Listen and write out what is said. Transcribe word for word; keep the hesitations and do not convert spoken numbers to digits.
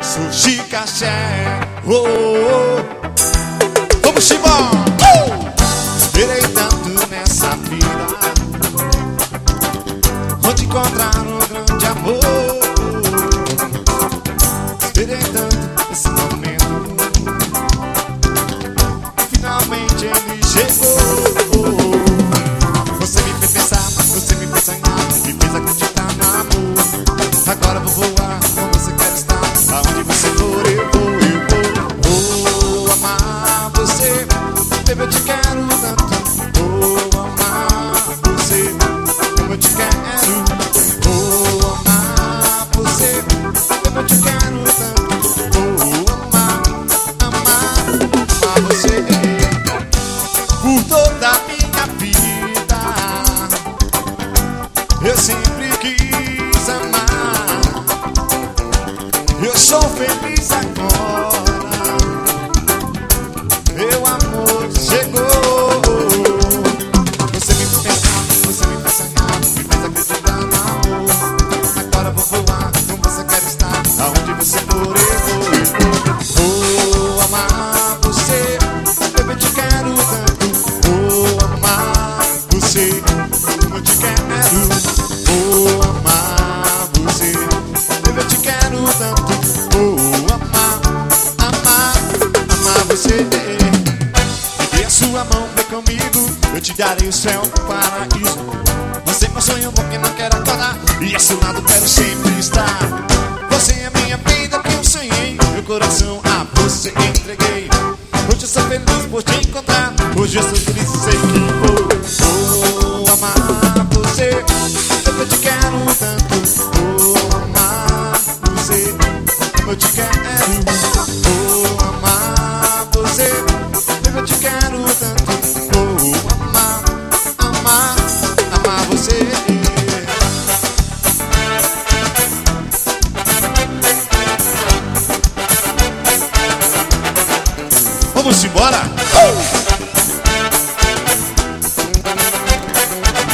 sushi caché. Oh, oh, oh. Vamos embora. uh! Esperei tanto nessa vida, onde encontrar um grande amor. Esperei tanto esse momento, finalmente ele chegou. Você me fez pensar, você me fez sonhar, me fez acreditar no amor. Agora vou voar, onde você quer estar, aonde você for eu vou, eu vou. Vou amar você, baby, eu te quero tanto. Vou amar você, como eu te quero. Vou amar você, baby, eu te quero tanto. Vou amar, amar, amar você por toda a minha vida. Eu sempre quis amar. Eu sou feliz agora. Meu amor chegou. Você me fez pensar, você me fez sonhar, me fez acreditar no amor. Agora vou voar, como você quer estar, aonde você for eu vou, eu vou. Vou amar você, baby, eu te quero tanto. Vou amar você, como eu te quero. Vou amar você, baby, eu te quero tanto. Vou amar, amar, amar você. Dê a sua mão, vem comigo, eu te darei o céu, o paraíso. Você é meu sonho, porque não quero acordar, e a seu lado quero sempre estar. Você é minha vida que eu sonhei, meu coração a você entreguei. Hoje eu sou feliz por te encontrar, hoje eu sou feliz e sei que vou. Vou amar você, eu te quero tanto. Vou amar você, eu te quero. Vou amar você, eu te quero tanto. Vou amar, amar, amar você. Vamos embora? Uh!